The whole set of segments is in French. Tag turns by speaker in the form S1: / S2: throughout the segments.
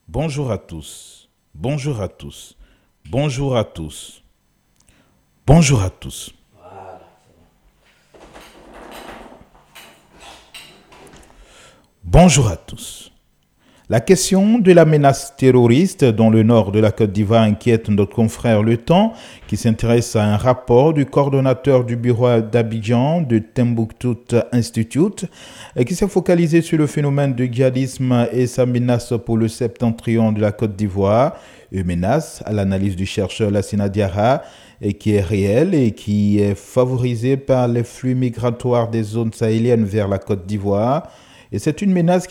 S1: Bonjour à tous. Bonjour à tous. Bonjour à tous. Bonjour à tous. Bonjour à tous. La question de la menace terroriste dans le nord de la Côte d'Ivoire inquiète notre confrère Le Temps, qui s'intéresse à un rapport du coordonnateur du bureau d'Abidjan de Timbuktu Institute, qui s'est focalisé sur le phénomène du djihadisme et sa menace pour le septentrion de la Côte d'Ivoire. Une menace, à l'analyse du chercheur Lassina Diarra, et qui est réelle et qui est favorisée par les flux migratoires des zones sahéliennes vers la Côte d'Ivoire. Et c'est une menace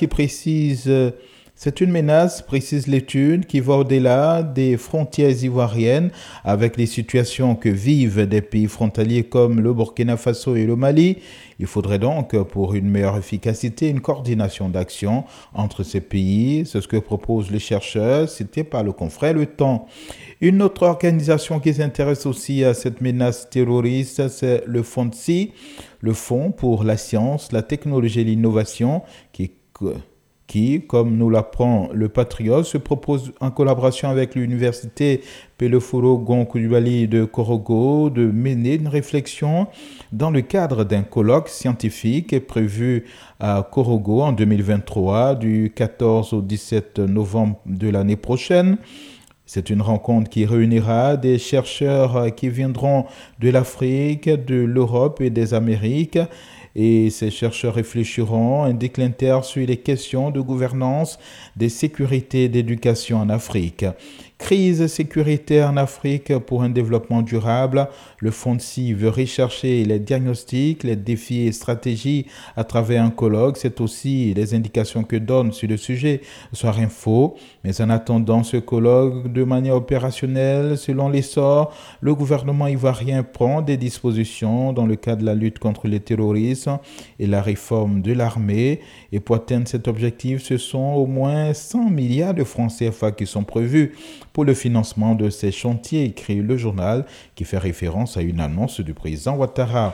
S1: précise l'étude, qui va au-delà des frontières ivoiriennes avec les situations que vivent des pays frontaliers comme le Burkina Faso et le Mali. Il faudrait donc, pour une meilleure efficacité, une coordination d'action entre ces pays. C'est ce que propose le chercheur, cité par le confrère Le Temps. Une autre organisation qui s'intéresse aussi à cette menace terroriste, c'est le FONSI, le Fonds pour la science, la technologie et l'innovation, qui, comme nous l'apprend le Patriote, se propose en collaboration avec l'université Peleforo Gonkoulibaly de Korogo de mener une réflexion dans le cadre d'un colloque scientifique prévu à Korogo en 2023 du 14 au 17 novembre de l'année prochaine. C'est une rencontre qui réunira des chercheurs qui viendront de l'Afrique, de l'Europe et des Amériques. Et ces chercheurs réfléchiront un déclin sur les questions de gouvernance, de sécurité et d'éducation en Afrique. Crise sécuritaire en Afrique pour un développement durable. Le FONSI veut rechercher les diagnostics, les défis et stratégies à travers un colloque. C'est aussi les indications que donne sur le sujet Soir Info. Mais en attendant ce colloque de manière opérationnelle, selon l'essor, le gouvernement ivoirien prend des dispositions dans le cadre de la lutte contre le terrorisme et la réforme de l'armée. Et pour atteindre cet objectif, ce sont au moins 100 milliards de francs CFA qui sont prévus pour le financement de ces chantiers, écrit le journal, qui fait référence à une annonce du président Ouattara.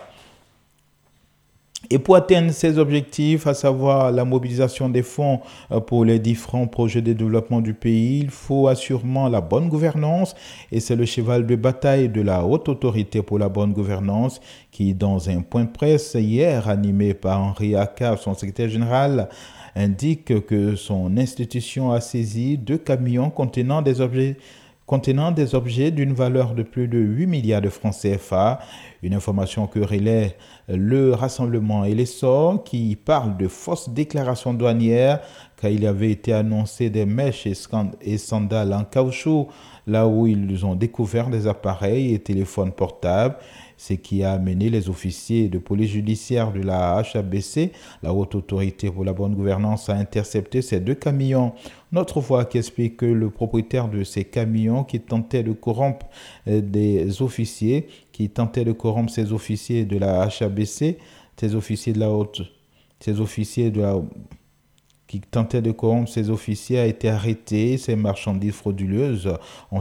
S1: Et pour atteindre ces objectifs, à savoir la mobilisation des fonds pour les différents projets de développement du pays, il faut assurément la bonne gouvernance, et c'est le cheval de bataille de la Haute Autorité pour la bonne gouvernance qui, dans un point de presse hier animé par Henri Aka, son secrétaire général, indique que son institution a saisi 2 camions contenant des objets d'une valeur de plus de 8 milliards de francs CFA. Une information que relaie le Rassemblement et l'Essor, qui parle de fausses déclarations douanières car il avait été annoncé des mèches et sandales en caoutchouc là où ils ont découvert des appareils et téléphones portables, ce qui a amené les officiers de police judiciaire de la HABC, la Haute Autorité pour la bonne gouvernance, à intercepter ces 2 camions. Notre voix qui explique que le propriétaire de ces camions qui tentait de corrompre ces officiers de la HABC, qui tentait de corrompre ces officiers a été arrêté. Ces marchandises frauduleuses ont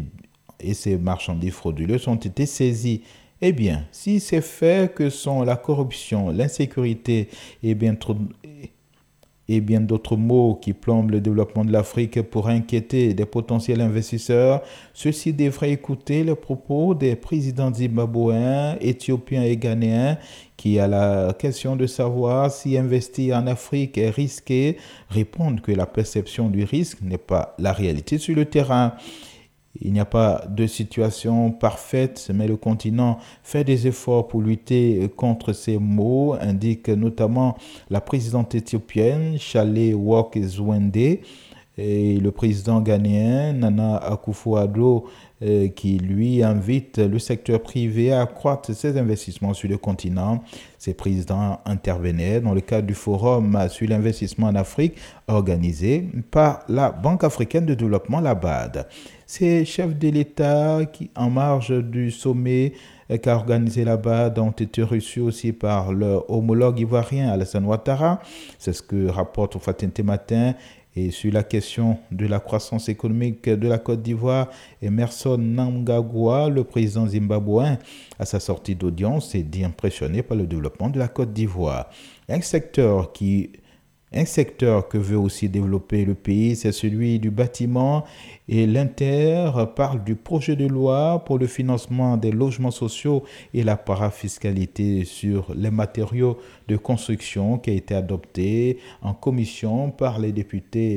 S1: été saisies. Eh bien, si ces faits que sont la corruption, l'insécurité et bien d'autres maux qui plombent le développement de l'Afrique pour inquiéter des potentiels investisseurs, ceux-ci devraient écouter les propos des présidents zimbabwéens, éthiopiens et ghanéens qui, à la question de savoir si investir en Afrique est risqué, répondent que la perception du risque n'est pas la réalité sur le terrain. Il n'y a pas de situation parfaite, mais le continent fait des efforts pour lutter contre ces maux, indique notamment la présidente éthiopienne Chale Wok-Zwende et le président ghanéen Nana Akufo-Addo, qui lui invite le secteur privé à accroître ses investissements sur le continent. Ces présidents intervenaient dans le cadre du forum sur l'investissement en Afrique organisé par la Banque africaine de développement, la BAD. Ces chefs de l'État qui, en marge du sommet qu'a organisé la BAD, ont été reçus aussi par leur homologue ivoirien Alassane Ouattara. C'est ce que rapporte Fatin Matin. Et sur la question de la croissance économique de la Côte d'Ivoire, Emerson Mnangagwa, le président zimbabwéen, à sa sortie d'audience, s'est dit impressionné par le développement de la Côte d'Ivoire. Un secteur qui Un secteur que veut aussi développer le pays, c'est celui du bâtiment et l'Inter parle du projet de loi pour le financement des logements sociaux et la parafiscalité sur les matériaux de construction qui a été adopté en commission par les députés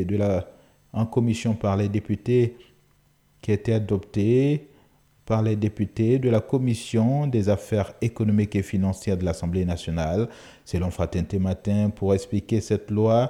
S1: qui a été adopté par les députés de la Commission des affaires économiques et financières de l'Assemblée nationale. Selon Fraternité Matin, pour expliquer cette loi,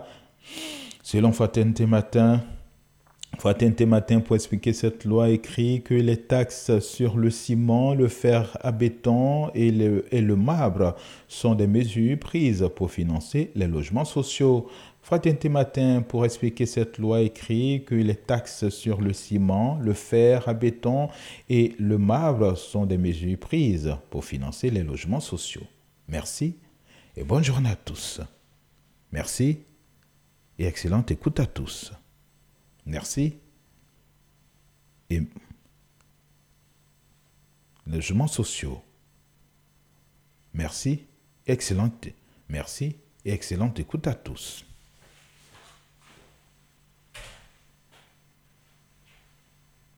S1: pour expliquer cette loi écrit que les taxes sur le ciment, le fer à béton et le marbre sont des mesures prises pour financer les logements sociaux. Fraternité Matin, pour expliquer cette loi écrit que les taxes sur le ciment, le fer à béton et le marbre sont des mesures prises pour financer les logements sociaux. Merci et bonne journée à tous. Merci et excellente écoute à tous. Merci et logements sociaux. Merci et excellente écoute à tous.